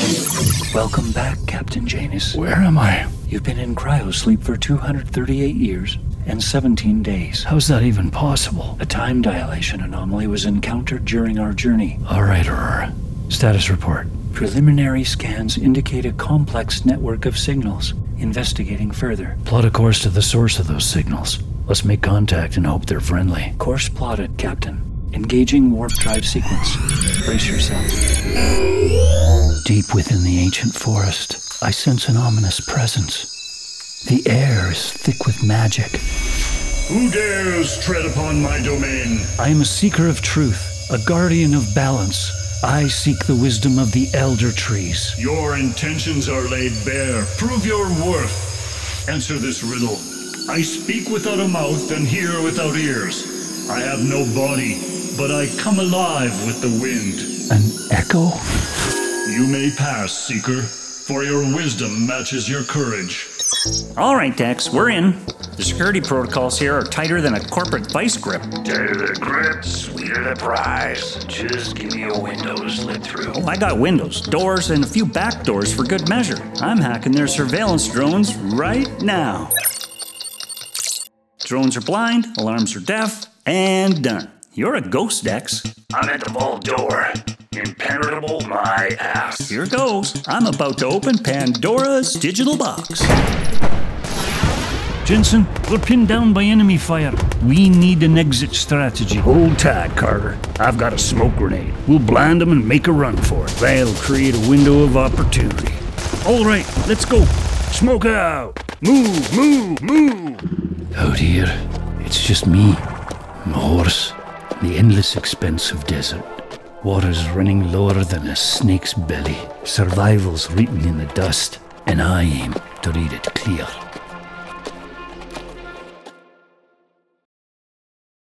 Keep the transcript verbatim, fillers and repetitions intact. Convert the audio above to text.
Welcome back, Captain Janus. Where am I? You've been in cryosleep for two hundred thirty-eight years and seventeen days. How's that even possible? A time dilation anomaly was encountered during our journey. All right, Aurora. Status report. Preliminary scans indicate a complex network of signals. Investigating further. Plot a course to the source of those signals. Let's make contact and hope they're friendly. Course plotted, Captain. Engaging warp drive sequence. Brace yourself. Deep within the ancient forest, I sense an ominous presence. The air is thick with magic. Who dares tread upon my domain? I am a seeker of truth, a guardian of balance. I seek the wisdom of the elder trees. Your intentions are laid bare. Prove your worth. Answer this riddle. I speak without a mouth and hear without ears. I have no body, but I come alive with the wind. An echo? You may pass, Seeker, for your wisdom matches your courage. All right, Dex, we're in. The security protocols here are tighter than a corporate vice grip. Tighter the grip, sweeter the prize. Just give me a window to slip through. Oh, I got windows, doors, and a few back doors for good measure. I'm hacking their surveillance drones right now. Drones are blind, alarms are deaf, and done. You're a ghost, Dex. I'm at the vault door. Impenetrable my ass. Here goes. I'm about to open Pandora's digital box. Jensen, we're pinned down by enemy fire. We need an exit strategy. Hold tight, Carter. I've got a smoke grenade. We'll blind them and make a run for it. That'll create a window of opportunity. All right, let's go. Smoke out! Move, move, move! Out here, it's just me, my horse, the endless expanse of desert. Water's running lower than a snake's belly. Survival's written in the dust, and I aim to read it